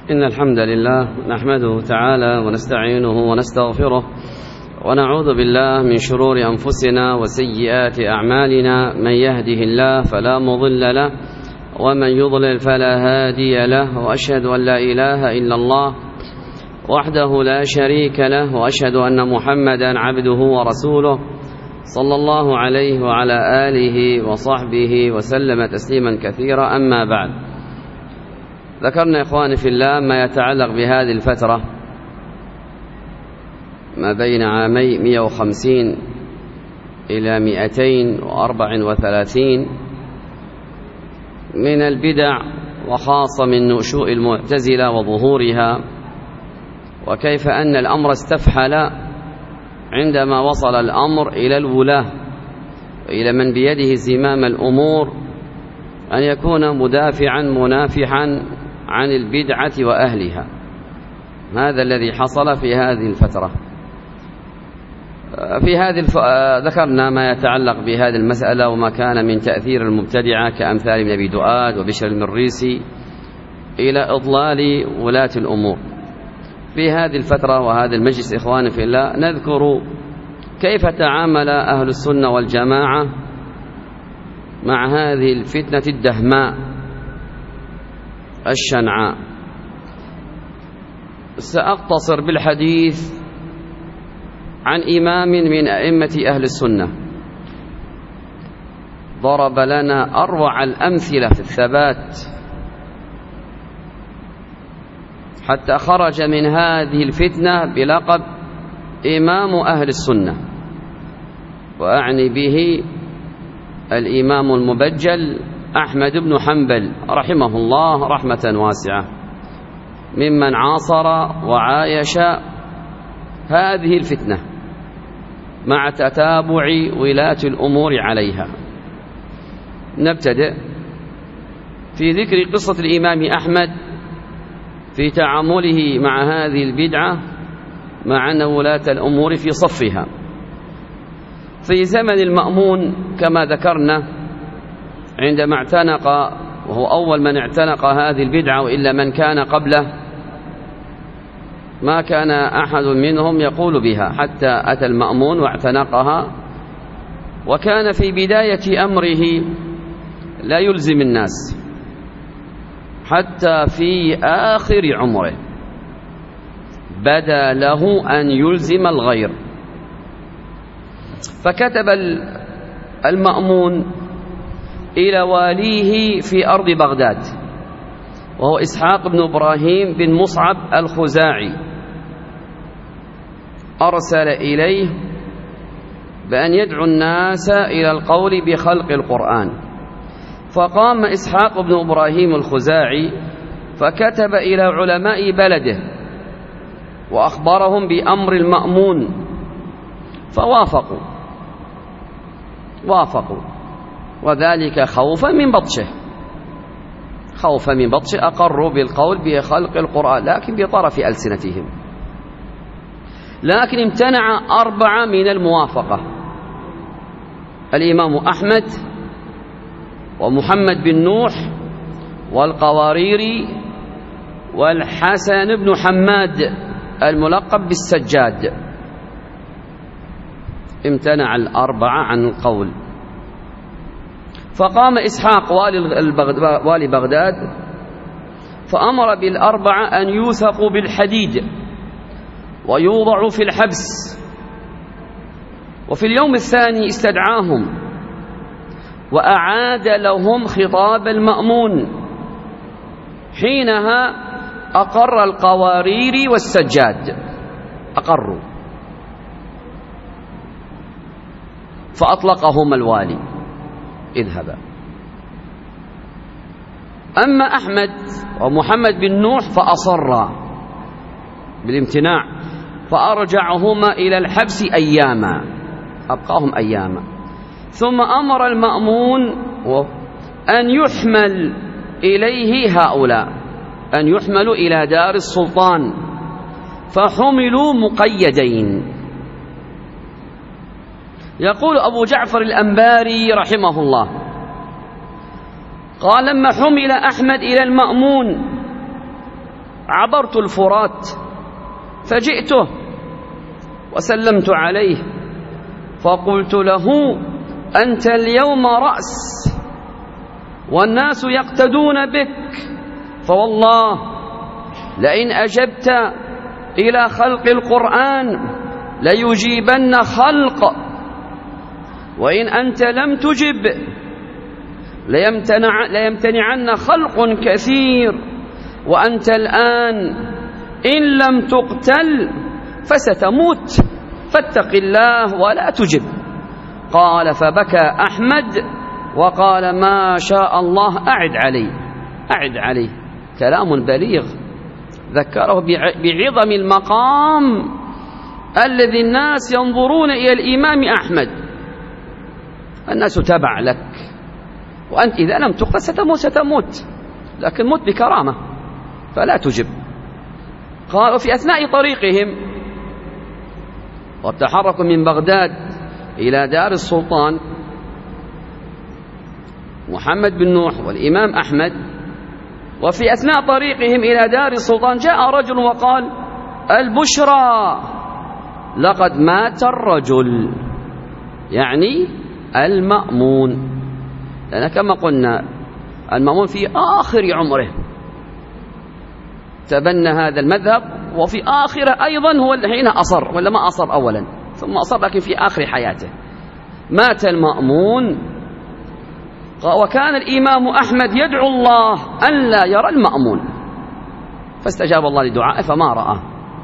إن الحمد لله نحمده تعالى ونستعينه ونستغفره ونعوذ بالله من شرور أنفسنا وسيئات أعمالنا. من يهده الله فلا مضل له ومن يضلل فلا هادي له، وأشهد أن لا إله إلا الله وحده لا شريك له، وأشهد أن محمدا عبده ورسوله صلى الله عليه وعلى آله وصحبه وسلم تسليما كثيرا. أما بعد، ذكرنا إخواني في الله ما يتعلق بهذه الفترة ما بين عامي 150 إلى 234 من البدع، وخاصة من نشوء المعتزلة وظهورها، وكيف أن الأمر استفحل عندما وصل الأمر إلى الولاة وإلى من بيده زمام الأمور أن يكون مدافعا منافحا عن البدعة وأهلها. هذا الذي حصل في هذه الفترة. ذكرنا ما يتعلق بهذه المسألة وما كان من تأثير المبتدعة كأمثال ابن أبي دؤاد وبشر المريسي إلى إضلال ولاة الأمور. في هذه الفترة وهذا المجلس إخواني في الله نذكر كيف تعامل أهل السنة والجماعة مع هذه الفتنة الدهماء الشنعاء. سأقتصر بالحديث عن إمام من أئمة أهل السنة ضرب لنا أروع الأمثلة في الثبات حتى خرج من هذه الفتنة بلقب إمام أهل السنة، وأعني به الإمام المبجل أحمد بن حنبل رحمه الله رحمة واسعة، ممن عاصر وعايش هذه الفتنة مع تتابع ولاة الأمور عليها. نبتدئ في ذكر قصة الإمام أحمد في تعامله مع هذه البدعة مع أن ولاة الأمور في صفها. في زمن المأمون كما ذكرنا عندما اعتنق، وهو أول من اعتنق هذه البدعة، وإلا من كان قبله ما كان أحد منهم يقول بها حتى أتى المأمون واعتنقها، وكان في بداية أمره لا يلزم الناس حتى في آخر عمره بدا له أن يلزم الغير. فكتب المأمون إلى واليه في أرض بغداد، وهو إسحاق بن إبراهيم بن مصعب الخزاعي، أرسل إليه بأن يدعو الناس إلى القول بخلق القرآن. فقام إسحاق بن إبراهيم الخزاعي فكتب إلى علماء بلده وأخبرهم بأمر المأمون، فوافقوا وذلك خوفا من بطشه أقروا بالقول بخلق القرآن لكن بطرف ألسنتهم. لكن امتنع 4 من الموافقة: الإمام أحمد ومحمد بن نوح والقواريري والحسن بن حماد الملقب بالسجاد. امتنع 4 عن القول. فقام إسحاق والي بغداد فأمر بال4 أن يوثقوا بالحديد ويوضعوا في الحبس. وفي اليوم الثاني استدعاهم وأعاد لهم خطاب المأمون، حينها أقر القواريري والسجاد، أقروا، فأطلقهم الوالي: اذهبا. أما أحمد ومحمد بن نوح فأصرا بالامتناع، فأرجعهما إلى الحبس أياما، أبقاهم أياما. ثم أمر المأمون أن يحمل إليه هؤلاء، أن يحملوا إلى دار السلطان، فحملوا مقيدين. يقول أبو جعفر الأنباري رحمه الله: قال: لما حمل أحمد إلى المأمون عبرت الفرات فجئته وسلمت عليه فقلت له: أنت اليوم رأس والناس يقتدون بك، فوالله لئن أجبت إلى خلق القرآن ليجيبن خلق، وإن أنت لم تجب ليمتنعن خلق كثير، وأنت الآن إن لم تقتل فستموت، فاتق الله ولا تجب. قال: فبكى أحمد وقال: ما شاء الله أعد علي. كلام بليغ ذكره بعظم المقام الذي الناس ينظرون إلى الإمام أحمد. الناس تبع لك، وأنت إذا لم تقتل ستموت، لكن موت بكرامة فلا تجب. قال: وفي أثناء طريقهم وتحركوا من بغداد إلى دار السلطان محمد بن نوح والإمام أحمد، وفي أثناء طريقهم إلى دار السلطان جاء رجل وقال: البشرى، لقد مات الرجل، يعني المأمون، لأن كما قلنا المأمون في آخر عمره تبنى هذا المذهب، وفي آخره أيضا هو حين أصر، ولا ما أصر أولا ثم أصر، لكن في آخر حياته مات المأمون. وكان الإمام أحمد يدعو الله أن لا يرى المأمون، فاستجاب الله لدعائه فما رآه،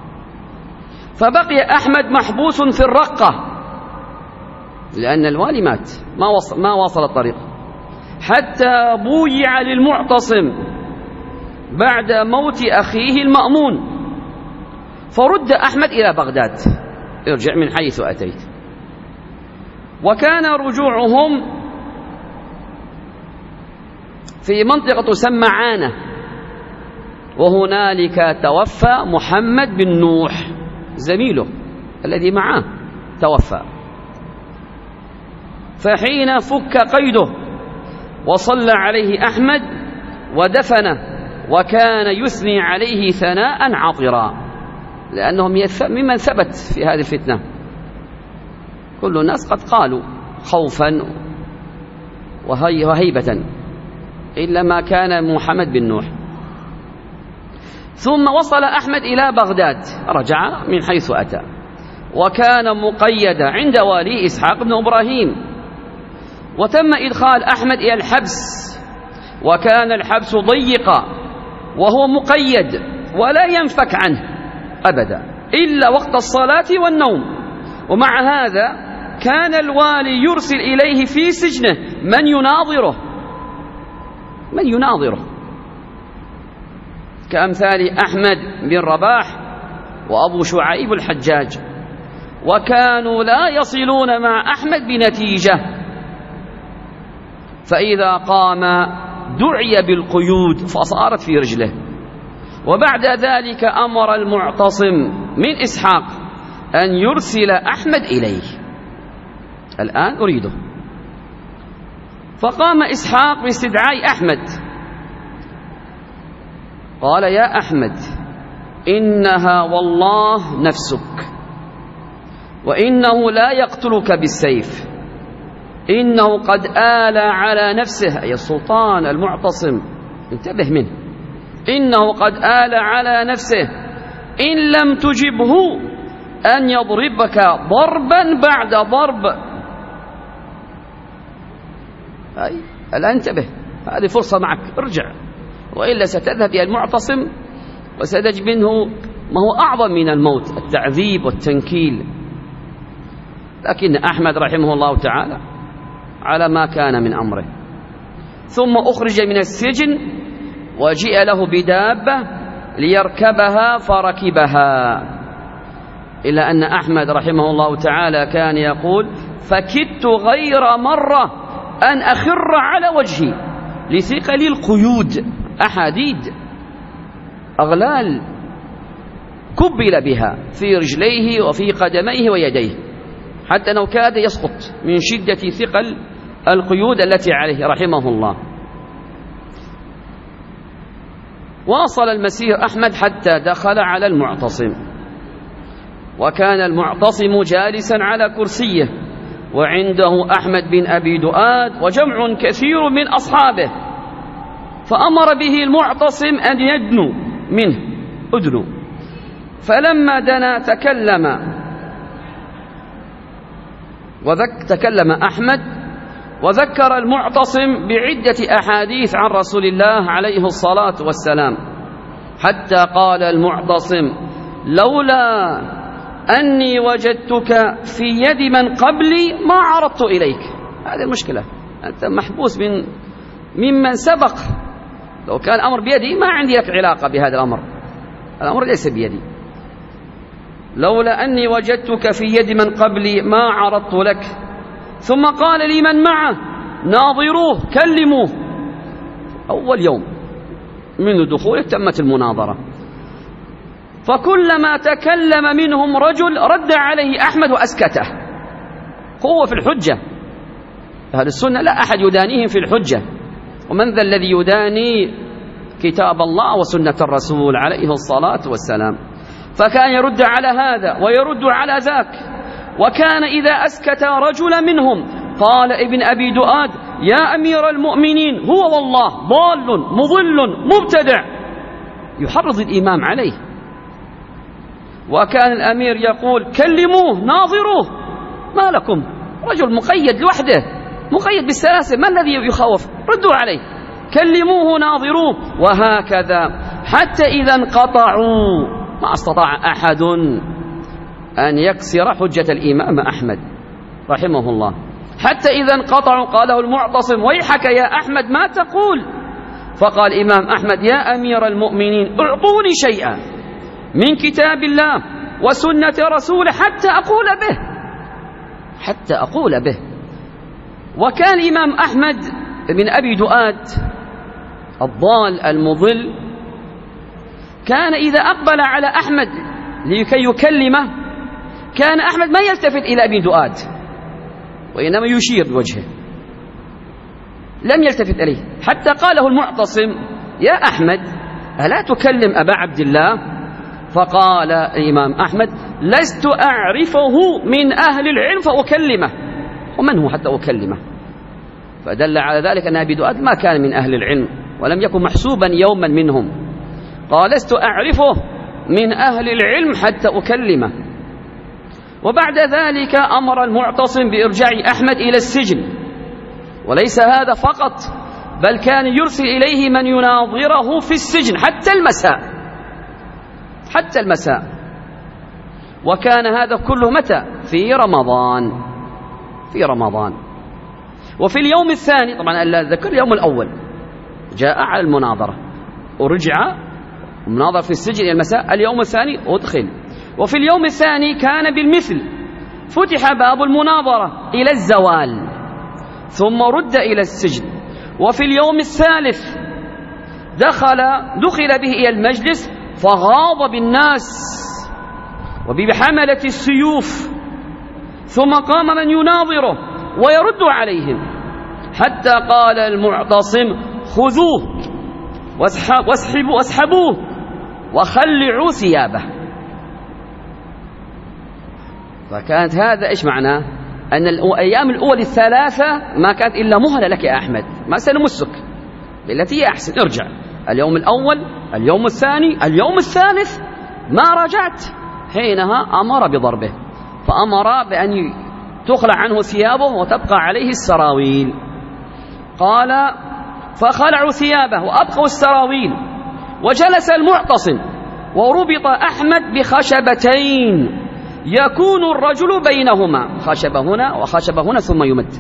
فبقي أحمد محبوس في الرقة لأن الوالي مات، ما واصل الطريق، حتى بويع للمعتصم بعد موت أخيه المأمون، فرد أحمد إلى بغداد، ارجع من حيث أتيت. وكان رجوعهم في منطقة تسمى عانة، وهنالك توفى محمد بن نوح زميله الذي معه توفى، فحين فك قيده وصلى عليه أحمد ودفنه، وكان يثني عليه ثناء عطرا، لأنهم ممن ثبت في هذه الفتنة، كل الناس قد قالوا خوفا وهيبة إلا ما كان محمد بن نوح. ثم وصل أحمد إلى بغداد، رجع من حيث أتى، وكان مقيدا عند والي إسحاق بن إبراهيم، وتم إدخال أحمد إلى الحبس، وكان الحبس ضيقا وهو مقيد ولا ينفك عنه أبدا إلا وقت الصلاة والنوم. ومع هذا كان الوالي يرسل إليه في سجنه من يناظره كأمثال أحمد بن رباح وأبو شعيب الحجاج، وكانوا لا يصلون مع أحمد بنتيجة، فإذا قام دعي بالقيود فصارت في رجله. وبعد ذلك أمر المعتصم من إسحاق أن يرسل أحمد إليه، الآن أريده. فقام إسحاق باستدعاء أحمد، قال: يا أحمد، إنها والله نفسك، وإنه لا يقتلك بالسيف، إنه قد آل على نفسه، أي السلطان المعتصم انتبه منه، إنه قد آل على نفسه إن لم تجبه أن يضربك ضربا بعد ضرب. أي الآن انتبه، هذه فرصة معك، ارجع، وإلا ستذهب إلى المعتصم وستجد منه ما هو أعظم من الموت، التعذيب والتنكيل. لكن أحمد رحمه الله تعالى على ما كان من أمره. ثم أخرج من السجن وجيء له بدابة ليركبها فركبها، إلا أن أحمد رحمه الله تعالى كان يقول: فكدت غير مرة أن أخر على وجهي لثقل القيود، أحاديد أغلال كبل بها في رجليه وفي قدميه ويديه، حتى أنه كاد يسقط من شدة ثقل القيود التي عليه رحمه الله. واصل المسير أحمد حتى دخل على المعتصم، وكان المعتصم جالسا على كرسيه وعنده أحمد بن أبي دؤاد وجمع كثير من أصحابه، فأمر به المعتصم أن يدنو منه أدنو. فلما دنا تكلم أحمد وذكر المعتصم بعدة أحاديث عن رسول الله عليه الصلاة والسلام، حتى قال المعتصم: لولا أني وجدتك في يد من قبلي ما عرضت إليك. هذه المشكلة، أنت محبوس ممن سبق. لو كان الأمر بيدي ما عندي لك علاقة بهذا الأمر، الأمر ليس بيدي. لولا أني وجدتك في يد من قبلي ما عرضت لك. ثم قال لمن معه: ناظروه كلموه. أول يوم منذ دخوله تمت المناظرة، فكلما تكلم منهم رجل رد عليه أحمد وأسكته. قوة في الحجة، أهل السنة لا أحد يدانيهم في الحجة، ومن ذا الذي يداني كتاب الله وسنة الرسول عليه الصلاة والسلام؟ فكان يرد على هذا ويرد على ذاك. وكان إذا أسكت رجلا منهم قال ابن أبي دؤاد: يا أمير المؤمنين، هو والله ضال مضل مبتدع، يحرض الإمام عليه. وكان الأمير يقول: كلموه ناظروه، ما لكم؟ رجل مقيد لوحده، مقيد بالسلاسل، ما الذي يخوف؟ ردوا عليه، كلموه ناظروه. وهكذا حتى إذا انقطعوا ما استطاع أحد أن يكسر حجة الإمام أحمد رحمه الله. حتى إذا انقطعوا قاله المعتصم: ويحك يا أحمد ما تقول؟ فقال الإمام أحمد: يا أمير المؤمنين، اعطوني شيئا من كتاب الله وسنة رسوله حتى أقول به. وكان الإمام أحمد بن أبي دؤاد الضال المضل كان إذا أقبل على أحمد لكي يكلمه كان أحمد ما يلتفت إلى أبي دؤاد، وإنما يشير بوجهه، لم يلتفت إليه، حتى قاله المعتصم: يا أحمد ألا تكلم أبا عبد الله؟ فقال الإمام أحمد: لست أعرفه من أهل العلم فأكلمه. ومن هو حتى أكلمه؟ فدل على ذلك أن أبي دؤاد ما كان من أهل العلم ولم يكن محسوبا يوما منهم. قال: لست أعرفه من أهل العلم حتى أكلمه. وبعد ذلك أمر المعتصم بإرجاع أحمد إلى السجن، وليس هذا فقط، بل كان يرسل إليه من يناظره في السجن حتى المساء. وكان هذا كله متى؟ في رمضان. وفي اليوم الثاني، طبعا ذكر اليوم الأول جاء على المناظرة ورجع مناظر في السجن إلى المساء، اليوم الثاني أدخل. وفي اليوم الثاني كان بالمثل، فتح باب المناظرة إلى الزوال ثم رد إلى السجن. وفي اليوم الثالث دخل به إلى المجلس فغاض بالناس وبحملة السيوف، ثم قام من يناظره ويرد عليهم، حتى قال المعتصم: خذوه واسحبوه وخلعوا ثيابه. فكانت هذا إيش معناه؟ أن الأيام الأول الثلاثة ما كانت إلا مهلة لك يا أحمد، ما سنمسك بالتي هي أحسن، ارجع اليوم الأول، اليوم الثاني، اليوم الثالث ما رجعت، حينها أمر بضربه، فأمر بأن تخلع عنه ثيابه وتبقى عليه السراويل. قال: فخلعوا ثيابه وأبقوا السراويل، وجلس المعتصم وربط أحمد بخشبتين يكون الرجل بينهما، خشبة هنا وخشبة هنا، ثم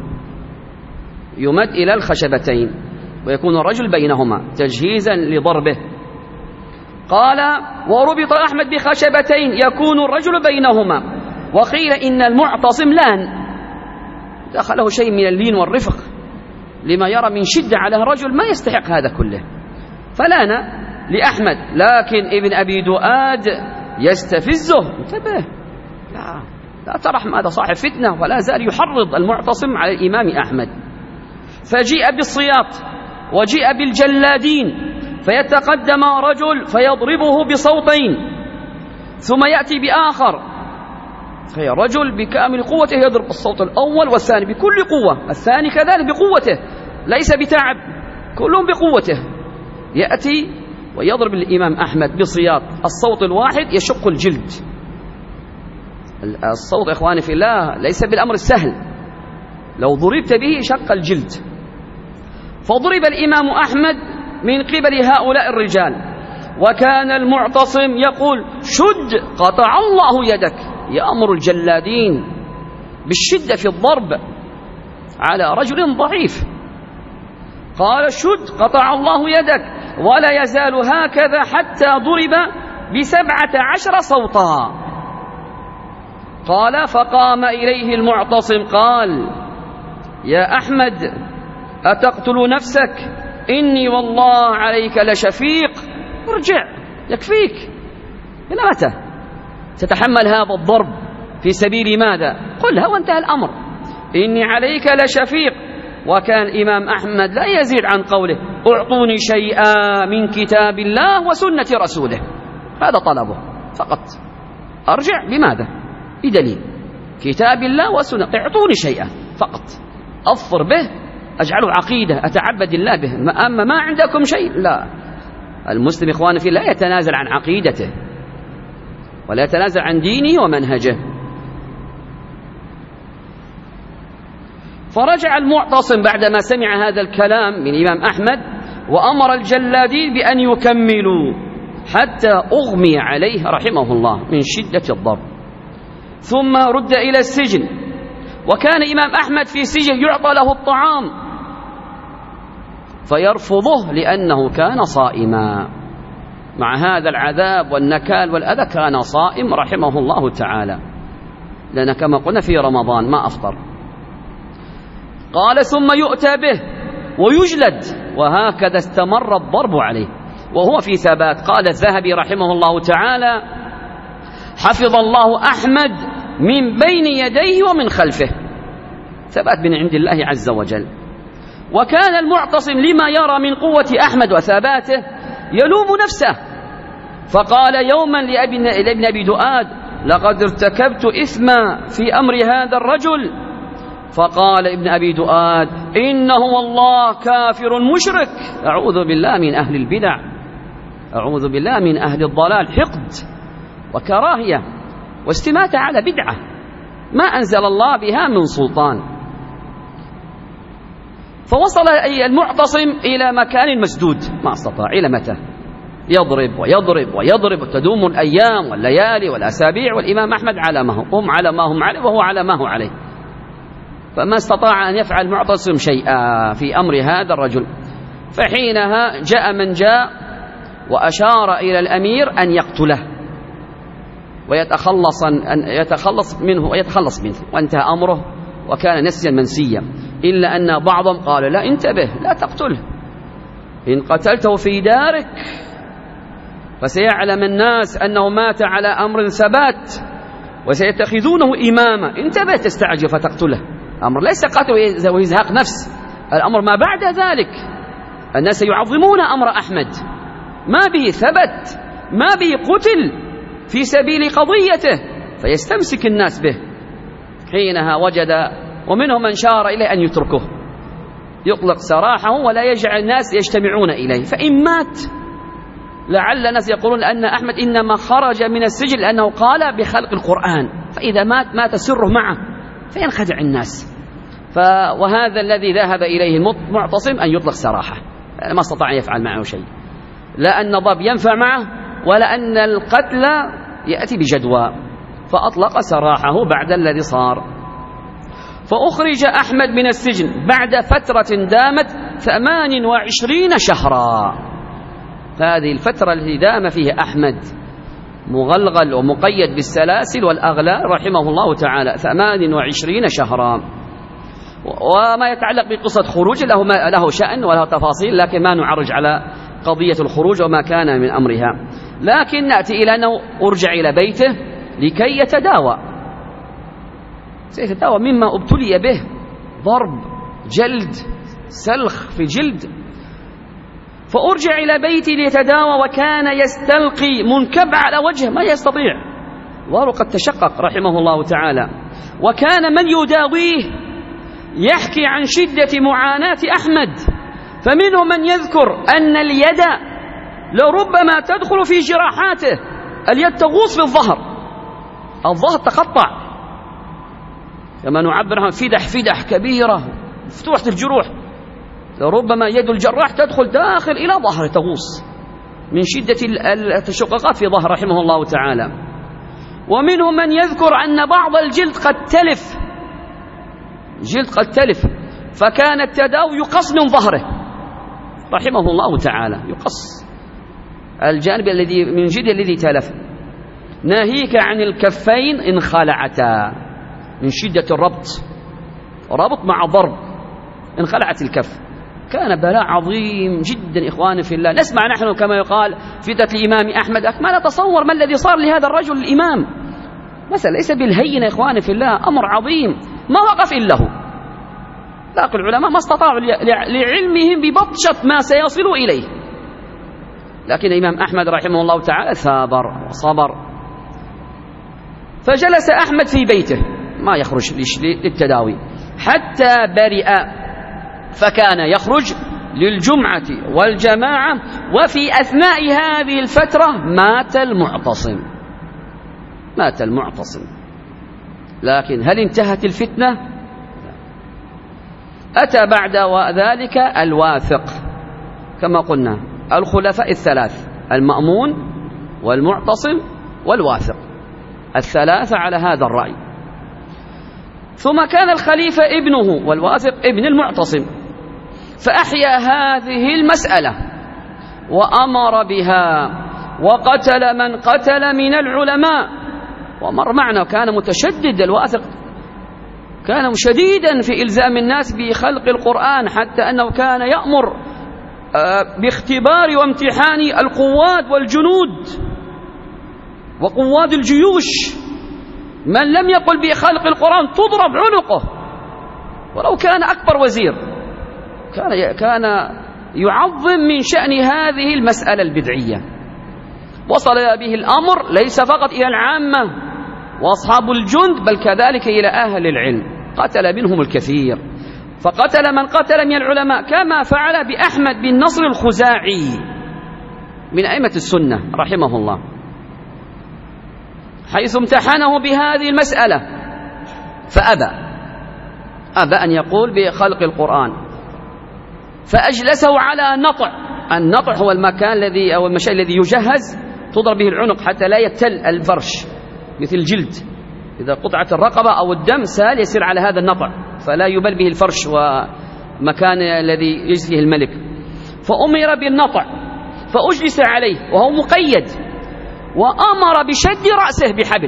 يمد إلى الخشبتين ويكون الرجل بينهما تجهيزا لضربه. قال: وربط أحمد بخشبتين يكون الرجل بينهما. وقيل إن المعتصم لان، دخله شيء من اللين والرفق لما يرى من شدة على الرجل ما يستحق هذا كله، فلان لأحمد. لكن ابن أبي دؤاد يستفزه: انتبه، لا ترحم، هذا صاحب فتنة، ولا زال يحرض المعتصم على الإمام أحمد. فجيء بالصياط وجيء بالجلادين فيتقدم رجل فيضربه بصوتين، ثم يأتي بآخر، فهي رجل بكامل قوته يضرب الصوت الأول والثاني بكل قوة، الثاني كذلك بقوته ليس بتعب، كلهم بقوته. يأتي ويضرب الإمام أحمد بصياط، الصوت الواحد يشق الجلد. الصوت إخواني في الله ليس بالأمر السهل، لو ضربت به شق الجلد. فضرب الإمام أحمد من قبل هؤلاء الرجال، وكان المعتصم يقول: شد قطع الله يدك، يأمر الجلادين بالشدة في الضرب على رجل ضعيف. قال: شد قطع الله يدك، ولا يزال هكذا حتى ضرب ب17 صوتا. قال: فقام إليه المعتصم قال: يا أحمد أتقتل نفسك؟ إني والله عليك لشفيق، ارجع يكفيك، إلى متى تتحمل هذا الضرب في سبيل ماذا؟ قلها وانتهى الأمر، إني عليك لشفيق. وكان الإمام أحمد لا يزيد عن قوله: أعطوني شيئا من كتاب الله وسنة رسوله، هذا طلبه فقط. أرجع بماذا؟ بدليل كتاب الله وسنة، اعطوني شيئا فقط أظفر به، أجعله عقيدة، أتعبد الله به. أما ما عندكم شيء، لا. المسلم إخواني فيه لا يتنازل عن عقيدته ولا يتنازل عن دينه ومنهجه. فرجع المعتصم بعدما سمع هذا الكلام من الإمام أحمد، وأمر الجلادين بأن يكملوا حتى أغمي عليه رحمه الله من شدة الضرب، ثم رد إلى السجن. وكان الإمام أحمد في سجن يعطى له الطعام فيرفضه لأنه كان صائما، مع هذا العذاب والنكال والأذى كان صائم رحمه الله تعالى، لأن كما قلنا في رمضان ما أفطر. قال: ثم يؤتى به ويجلد، وهكذا استمر الضرب عليه وهو في ثبات. قال الذهبي رحمه الله تعالى: حفظ الله أحمد من بين يديه ومن خلفه، ثبات من عند الله عز وجل. وكان المعتصم لما يرى من قوة أحمد وثباته يلوم نفسه، فقال يوما لابن أبي دؤاد: لقد ارتكبت إثما في أمر هذا الرجل. فقال ابن أبي دؤاد: إنه والله كافر مشرك، أعوذ بالله من أهل البدع، أعوذ بالله من أهل الضلال، حقد وكراهية واستماتة على بدعة ما أنزل الله بها من سلطان. فوصل المعتصم إلى مكان مسدود ما استطاع، إلى متى يضرب ويضرب ويضرب، تدوم الأيام والليالي والأسابيع، والإمام أحمد على ما هم على ما هم عليه وهو على ما هو عليه، فما استطاع أن يفعل معتصم شيئا في أمر هذا الرجل. فحينها جاء من جاء وأشار إلى الأمير أن يقتله ويتخلص منه، وانتهى أمره وكان نسيا منسيا. إلا أن بعضهم قال: لا، انتبه، لا تقتله، إن قتلته في دارك فسيعلم الناس أنه مات على أمر ثبات وسيتخذونه إماما، انتبه تستعجل فتقتله. أمر ليس قتل وإزهاق نفس، الأمر ما بعد ذلك. الناس يعظمون أمر أحمد، ما به ثبت، ما به قتل في سبيل قضيته، فيستمسك الناس به. حينها وجد، ومنهم من شار إليه أن يتركه، يطلق سراحه ولا يجعل الناس يجتمعون إليه، فإن مات لعل الناس يقولون أن أحمد إنما خرج من السجن لأنه قال بخلق القرآن، فإذا مات سره معه فينخدع الناس. وهذا الذي ذهب إليه المعتصم أن يطلق سراحه، ما استطاع أن يفعل معه شيء، لا أن الضرب ينفع معه ولا أن القتل يأتي بجدوى، فأطلق سراحه بعد الذي صار. فأخرج أحمد من السجن بعد فترة دامت 28 شهرا. هذه الفترة التي دام فيها أحمد مغلغل ومقيد بالسلاسل والأغلال رحمه الله تعالى 28 شهرا. وما يتعلق بقصة خروج له شأن وله تفاصيل، لكن ما نعرج على قضية الخروج وما كان من أمرها. لكن نأتي إلى أنه أرجع إلى بيته لكي يتداوى، سيتداوى مما ابتلي به، ضرب، جلد، سلخ في جلد. فأرجع إلى بيتي ليتداوى، وكان يستلقي منكب على وجهه ما يستطيع، ظهره قد تشقق رحمه الله تعالى. وكان من يداويه يحكي عن شدة معاناة أحمد، فمنهم من يذكر أن اليد لربما تدخل في جراحاته، اليد تغوص في الظهر تقطع، كما نعبر عن فدح كبيرة مفتوحة الجروح، لربما يد الجراح تدخل داخل إلى ظهره تغوص من شدة التشققات في ظهر رحمه الله تعالى. ومنهم من يذكر أن بعض الجلد قد تلف، فكان التداوي يقص من ظهره رحمه الله تعالى، يقص الجانب الذي من جلد الذي تلف. ناهيك عن الكفين إن خلعتا، من شدة ربط مع ضرب انخلعت الكف. كان بلاء عظيم جدا إخواني في الله. نسمع نحن كما يقال فدة الإمام أحمد، ما نتصور ما الذي صار لهذا الرجل الإمام، مثلا ليس بالهين إخواني في الله، أمر عظيم ما وقف إلا هو. لكن العلماء ما استطاعوا لعلمهم ببطشة ما سيصل إليه، لكن الإمام أحمد رحمه الله تعالى ثابر وصبر. فجلس أحمد في بيته ما يخرج للتداوي حتى برئ، فكان يخرج للجمعة والجماعة. وفي أثناء هذه الفترة مات المعتصم. لكن هل انتهت الفتنة؟ أتى بعد ذلك الواثق، كما قلنا الخلفاء الثلاث، المأمون والمعتصم والواثق، الثلاثة على هذا الرأي. ثم كان الخليفة ابنه والواثق ابن المعتصم، فأحيا هذه المسألة وأمر بها وقتل من قتل من العلماء. ومر معنا كان متشدد، الواثق كان شديدا في إلزام الناس بخلق القرآن، حتى أنه كان يأمر باختبار وامتحان القواد والجنود وقواد الجيوش، من لم يقل بخلق القرآن تضرب عنقه ولو كان أكبر وزير. كان يعظم من شأن هذه المسألة البدعية. وصل به الأمر ليس فقط إلى العامة وأصحاب الجند، بل كذلك إلى أهل العلم، قتل منهم الكثير. فقتل من قتل من العلماء، كما فعل بأحمد بن نصر الخزاعي من أئمة السنة رحمه الله، حيث امتحنه بهذه المسألة فأبى أن يقول بخلق القرآن، فأجلسه على نطع. النطع هو المكان الذي أو المشي الذي يجهز تضرب به العنق حتى لا يبتل الفرش مثل الجلد، إذا قطعت الرقبة أو الدم سال يسير على هذا النطع فلا يبل به الفرش ومكان الذي يجلس فيه الملك. فأمر بالنطع فأجلس عليه وهو مقيد، وأمر بشد رأسه بحبل،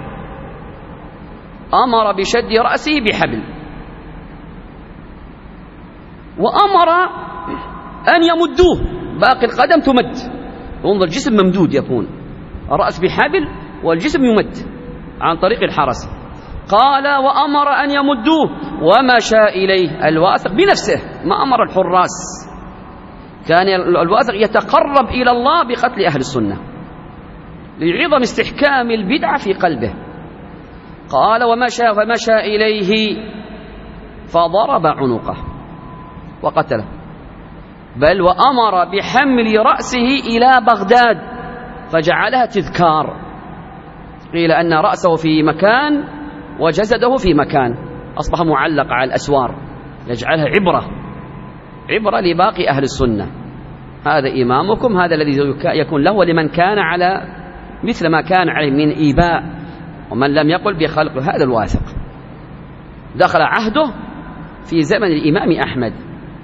وأمر أن يمدوه، باقي القدم تمد، انظر الجسم ممدود يكون، الرأس بحبل والجسم يمد عن طريق الحرس. قال وأمر أن يمدوه ومشى إليه الواثق بنفسه، ما أمر الحراس. كان الواثق يتقرب إلى الله بقتل أهل السنة لعظم استحكام البدعة في قلبه. قال فمشى إليه فضرب عنقه وقتله، بل وأمر بحمل رأسه إلى بغداد فجعلها تذكار. قيل أن رأسه في مكان وجسده في مكان، أصبح معلق على الأسوار، يجعلها عبرة لباقي أهل السنة. هذا إمامكم، هذا الذي يكون له ولمن كان على مثل ما كان عليه من إيباء، ومن لم يقل بخلقه. هذا الواثق دخل عهده في زمن الإمام أحمد.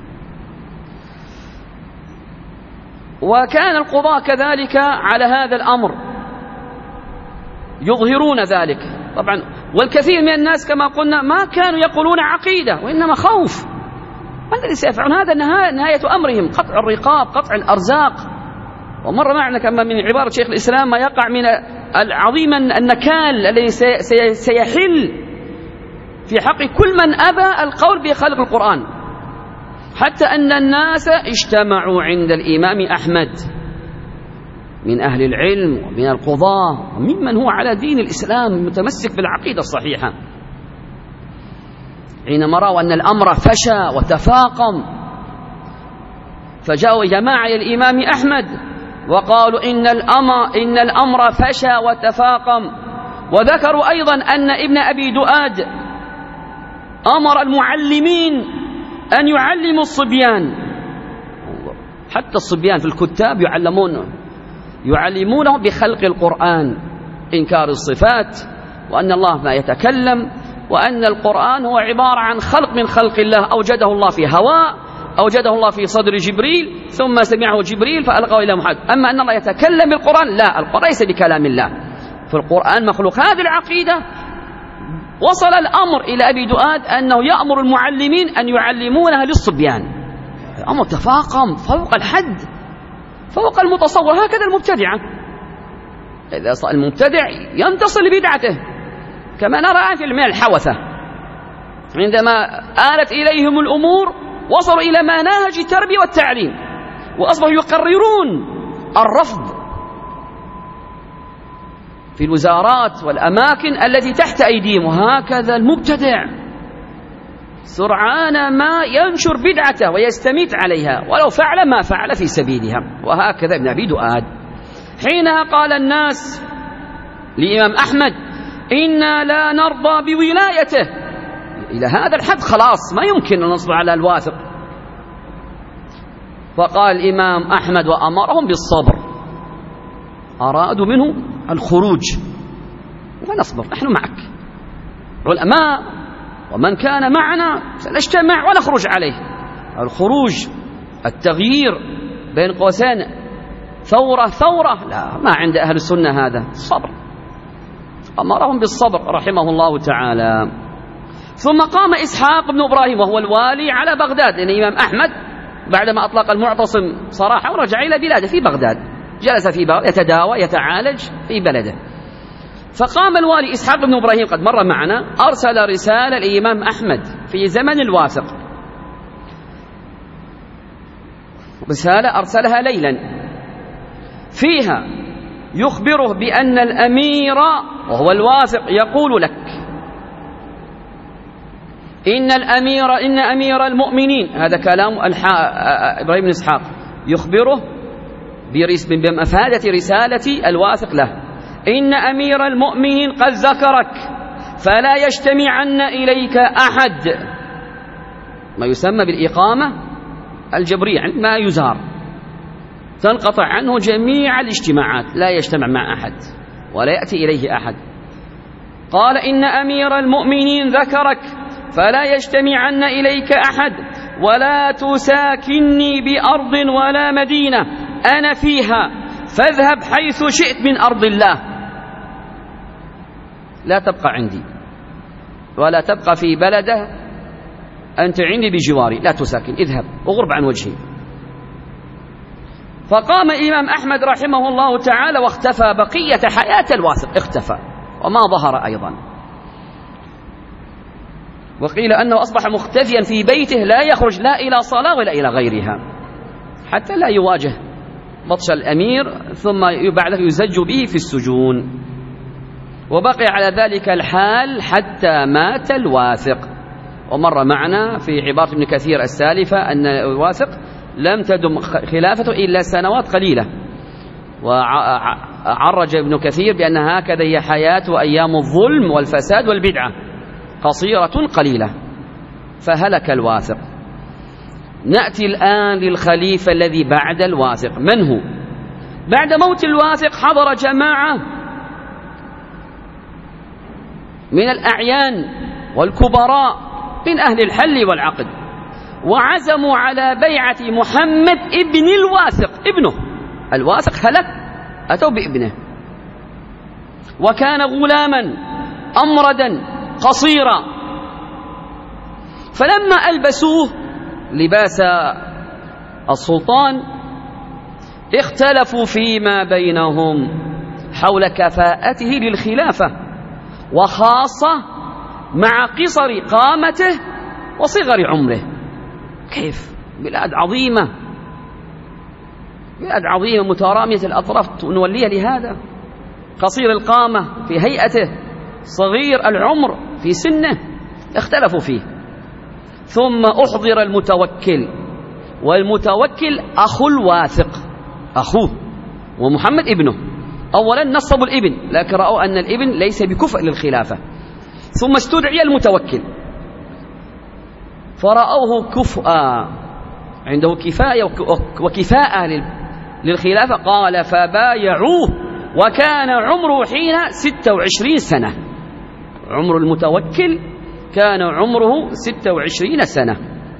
وكان القضاة كذلك على هذا الأمر يظهرون ذلك طبعا، والكثير من الناس كما قلنا ما كانوا يقولون عقيدة وإنما خوف. ما الذي سيفعلون؟ هذا نهاية أمرهم، قطع الرقاب، قطع الأرزاق. ومر معنا كما من عبارة شيخ الإسلام ما يقع من العظيم النكال الذي سيحل في حق كل من أبى القول بخلق القرآن. حتى أن الناس اجتمعوا عند الإمام أحمد من أهل العلم ومن القضاة وممن هو على دين الإسلام متمسك بالعقيدة الصحيحة، حينما رأوا أن الأمر فشى وتفاقم فجاءوا جماعة إلى الإمام أحمد وقالوا إن الأمر فشى وتفاقم. وذكروا أيضا أن ابن أبي دؤاد أمر المعلمين أن يعلموا الصبيان، حتى الصبيان في الكتاب يعلمونه بخلق القرآن، إنكار الصفات، وأن الله ما يتكلم، وأن القرآن هو عبارة عن خلق من خلق الله أوجده الله في هواء، أوجده الله في صدر جبريل ثم سمعه جبريل فألقاه إلى محمد. أما أن الله يتكلم بالقرآن لا، القرآن ليس بكلام الله، فالقرآن مخلوق. هذه العقيدة وصل الأمر إلى أبي دؤاد أنه يأمر المعلمين أن يعلمونها للصبيان. الأمر تفاقم فوق الحد، فوق المتصور. هكذا المبتدعة، إذا صار المبتدع ينتصر لبدعته، كما نرى في من الحوثة عندما آلت إليهم الأمور وصلوا إلى مناهج التربية والتعليم وأصبحوا يقررون الرفض في الوزارات والأماكن التي تحت أيديهم. وهكذا المبتدع سرعان ما ينشر بدعته ويستميت عليها ولو فعل ما فعل في سبيلها. وهكذا ابن أبي دؤاد حينها قال الناس لإمام أحمد إنا لا نرضى بولايته، إلى هذا الحد خلاص ما يمكن أن نصبر على الواثق. فقال الإمام أحمد وأمرهم بالصبر، أرادوا منه الخروج، ونصبر نحن معك علماء ومن كان معنا سنجتمع ونخرج عليه. الخروج التغيير بين قوسين ثورة لا، ما عند أهل السنة هذا. الصبر، أمرهم بالصبر رحمه الله تعالى. ثم قام إسحاق بن إبراهيم وهو الوالي على بغداد، لأن الإمام أحمد بعدما أطلق المعتصم صراحة ورجع إلى بلاده في بغداد، جلس في بغداد يتداوى يتعالج في بلده. فقام الوالي إسحاق بن إبراهيم قد مر معنا، أرسل رسالة للإمام أحمد في زمن الواثق، رسالة أرسلها ليلا فيها يخبره بأن الأمير وهو الواثق يقول لك إن أمير المؤمنين، هذا كلام إبراهيم بن إسحاق، يخبره بمفادة رسالة الواثق له، إن أمير المؤمنين قد ذكرك فلا يجتمعن إليك أحد، ما يسمى بالإقامة الجبرية، ما يزار تنقطع عنه جميع الاجتماعات، لا يجتمع مع أحد ولا يأتي إليه أحد. قال إن أمير المؤمنين ذكرك فلا يجتمعن إليك أحد ولا تساكنني بأرض ولا مدينة أنا فيها، فاذهب حيث شئت من أرض الله، لا تبقى عندي ولا تبقى في بلده، أنت عندي بجواري لا تساكن، اذهب اغرب عن وجهي. فقام الإمام أحمد رحمه الله تعالى واختفى بقية حياة الواثق، اختفى وما ظهر أيضا. وقيل أنه أصبح مختفيا في بيته لا يخرج لا إلى صلاة ولا إلى غيرها، حتى لا يواجه بطش الأمير ثم بعده يزج به في السجون. وبقي على ذلك الحال حتى مات الواثق. ومر معنا في عبارة ابن كثير السالفة أن الواثق لم تدم خلافته إلا سنوات قليلة، وعرج ابن كثير بأن هكذا هي حياة وأيام الظلم والفساد والبدعة، قصيرة قليلة، فهلك الواثق. نأتي الآن للخليفة الذي بعد الواثق، من هو؟ بعد موت الواثق حضر جماعة من الأعيان والكبراء من أهل الحل والعقد، وعزموا على بيعة محمد ابن الواثق، ابنه الواثق هلك، أتوا بابنه، وكان غلاما أمردا قصيرا. فلما ألبسوه لباس السلطان اختلفوا فيما بينهم حول كفاءته للخلافة، وخاصة مع قصر قامته وصغر عمره. كيف بلاد عظيمة، بلاد عظيمة مترامية الأطراف، نوليها لهذا قصير القامة في هيئته، صغير العمر في سنه، اختلفوا فيه. ثم أحضر المتوكل، والمتوكل أخو الواثق، أخوه ومحمد ابنه. أولا نصبوا الابن، لكن رأوا أن الابن ليس بكفء للخلافة، ثم استدعي المتوكل فرأوه كفءا، عنده كفاية وكفاءة للخلافة، قال فبايعوه، وكان عمره حين 26 سنة. عمر المتوكل كان عمره 26 سنة،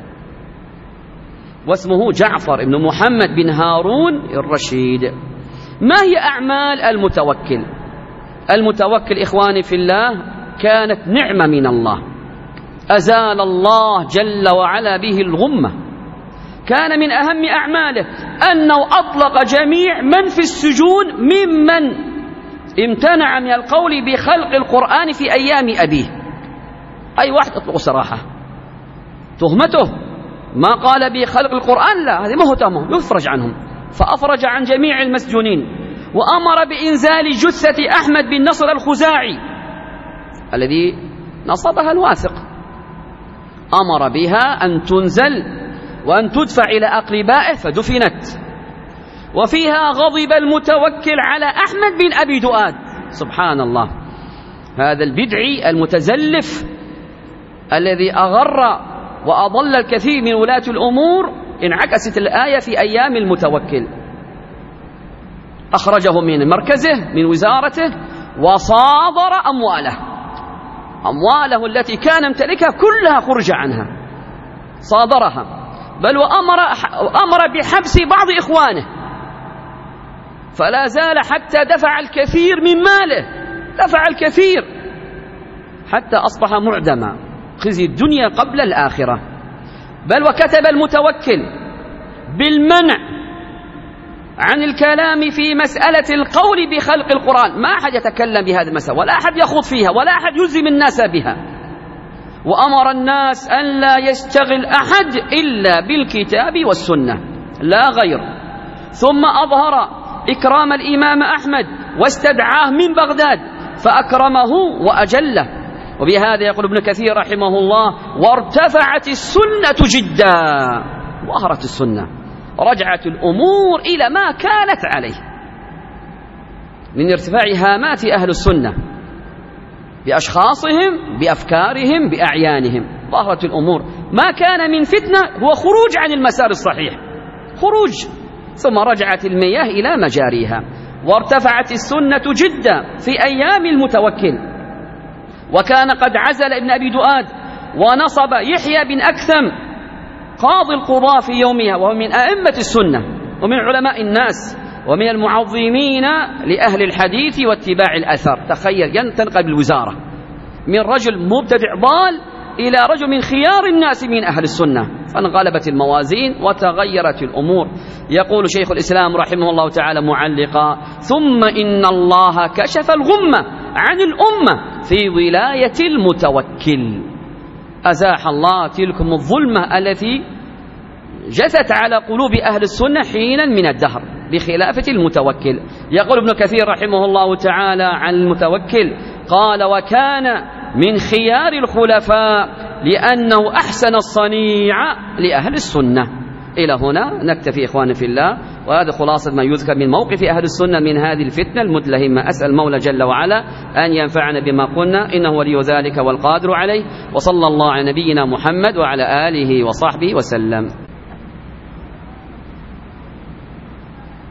واسمه جعفر بن محمد بن هارون الرشيد. ما هي أعمال المتوكل؟ المتوكل إخواني في الله كانت نعمة من الله، أزال الله جل وعلا به الغمة. كان من أهم أعماله أنه أطلق جميع من في السجون ممن امتنع من القول بخلق القرآن في أيام أبيه. أي واحد أطلق صراحة، تهمته ما قال بخلق القرآن لا، هذه ما هو تهمه، يفرج عنهم. فأفرج عن جميع المسجونين، وأمر بإنزال جثة أحمد بن نصر الخزاعي الذي نصبها الواثق، أمر بها أن تنزل وأن تدفع إلى أقربائه، فدفنت. وفيها غضب المتوكل على أحمد بن أبي دؤاد، سبحان الله، هذا البدعي المتزلف الذي أغر وأضل الكثير من ولاة الأمور. انعكست الآية في أيام المتوكل، أخرجه من مركزه من وزارته، وصادر أمواله التي كان يمتلكها كلها خرج عنها، صادرها، بل وأمر بحبس بعض إخوانه، فلا زال حتى دفع الكثير من ماله، دفع الكثير حتى أصبح معدما، خزي الدنيا قبل الآخرة. بل وكتب المتوكل بالمنع عن الكلام في مسألة القول بخلق القرآن، ما أحد يتكلم بهذه المسألة، ولا أحد يخوض فيها، ولا أحد يلزم الناس بها. وأمر الناس أن لا يشتغل أحد إلا بالكتاب والسنة لا غير. ثم أظهر إكرام الإمام أحمد واستدعاه من بغداد فأكرمه وأجله. وبهذا يقول ابن كثير رحمه الله: وارتفعت السنة جدا، وأهرت السنة، رجعت الأمور إلى ما كانت عليه من ارتفاع هامات أهل السنة بأشخاصهم بأفكارهم بأعيانهم، ظهرت الأمور. ما كان من فتنة هو خروج عن المسار الصحيح، خروج، ثم رجعت المياه إلى مجاريها. وارتفعت السنة جدا في أيام المتوكل، وكان قد عزل ابن أبي دؤاد ونصب يحيى بن أكثم قاضي القضاة في يومها، وهو من أئمة السنة ومن علماء الناس ومن المعظمين لأهل الحديث واتباع الأثر. تخيل، ينتقل بالوزارة من رجل مبتدع ضال إلى رجل من خيار الناس من أهل السنة، فانقلبت الموازين وتغيرت الأمور. يقول شيخ الإسلام رحمه الله تعالى معلقا: ثم إن الله كشف الغمة عن الأمة في ولاية المتوكل، أزاح الله تلكم الظلمة التي جثت على قلوب أهل السنة حينا من الدهر بخلافة المتوكل. يقول ابن كثير رحمه الله تعالى عن المتوكل قال: وكان من خيار الخلفاء لأنه أحسن الصنيع لأهل السنة. إلى هنا نكتفي إخواني في الله، وهذا خلاصة ما يذكر من موقف أهل السنة من هذه الفتنة المدلهمة. أسأل المولى جل وعلا أن ينفعنا بما قلنا، إنه ولي ذلك والقادر عليه. وصلى الله على نبينا محمد وعلى آله وصحبه وسلم.